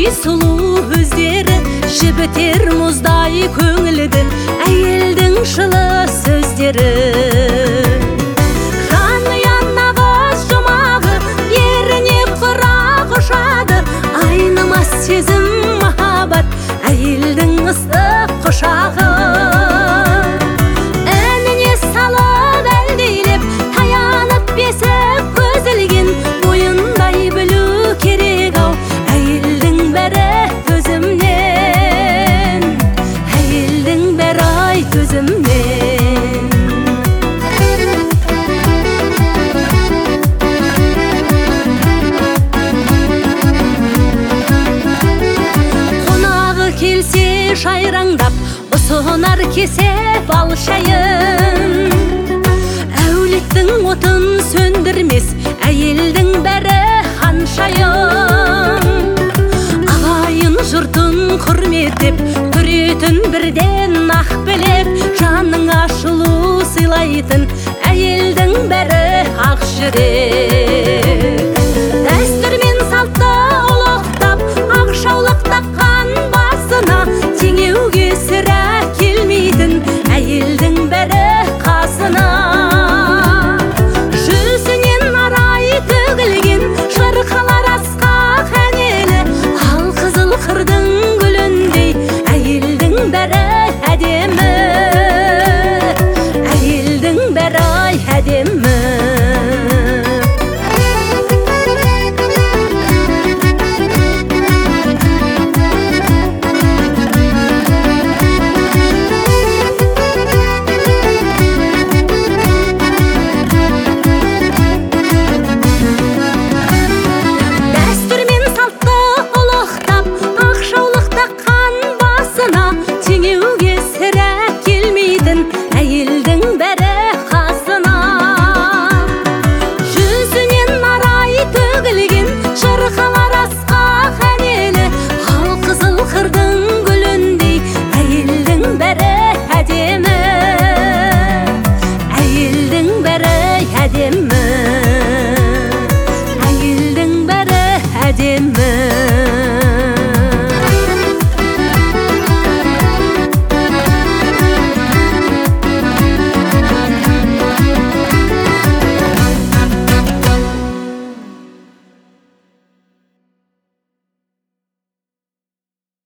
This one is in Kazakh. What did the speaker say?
сұлу өздері, жібітер мұздай көңілді әйелдің жылы сөздері. Жаныян ағыз жұмағы, еріне құрақ ұшады, айнымас сезім махаббат, әйелдің ыстық құшағы. Әніне салып әлдейлеп, таянып бесіп көзілген, бойындай білу керек ау, әйелдің бәрі төзімнен, әйелдің бәрі ай төзімнен. Қонағы келсе жайраңдап, ұсынар кесе бал шайын, әулеттің отын сөндірмес, әйелдің бәрі ханшайым. Ағайын жұртын құрметтеп, көретін бірден ақ білек, жаның ашылу сыйлайтын, әйелдің бәрі ақ жүрек.